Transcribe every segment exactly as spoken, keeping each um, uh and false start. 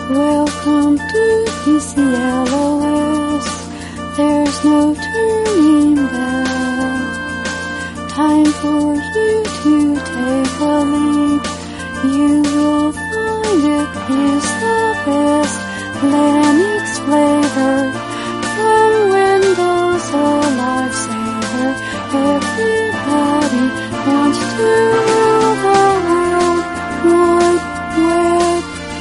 Welcome to P C L O S. There's no turning back. Time for you to take a leap. You will find it is the best. Lennox flavor from Windows, a lifesaver. Everybody wants to rule the world wide web.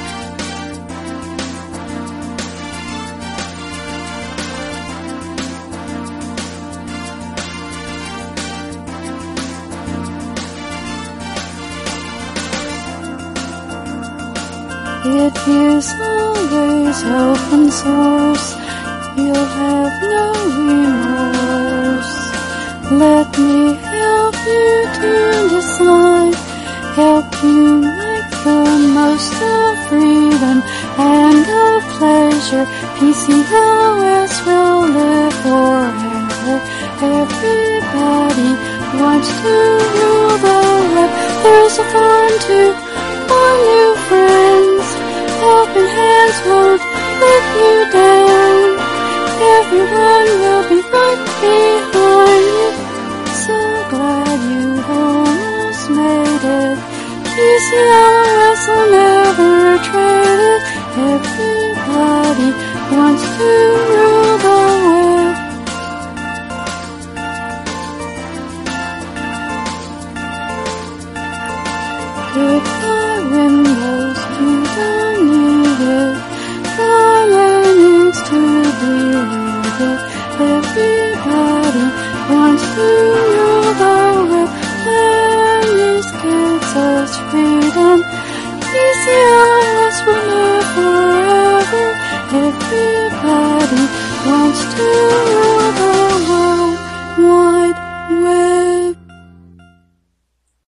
It is always open source. You'll have no remorse. Let me help you to decide. Help you make the most of freedom and of pleasure. P C L O S will live forever. Everybody wants to rule the web. There's a fun to find new friends. Helping hands won't let you down. Everyone will be right behind you. So glad you almost made it. P C L O S will never trade it. Everybody wants to rule the web. Goodbye Windows, you don't need it. For Linux to believe it. Everybody wants to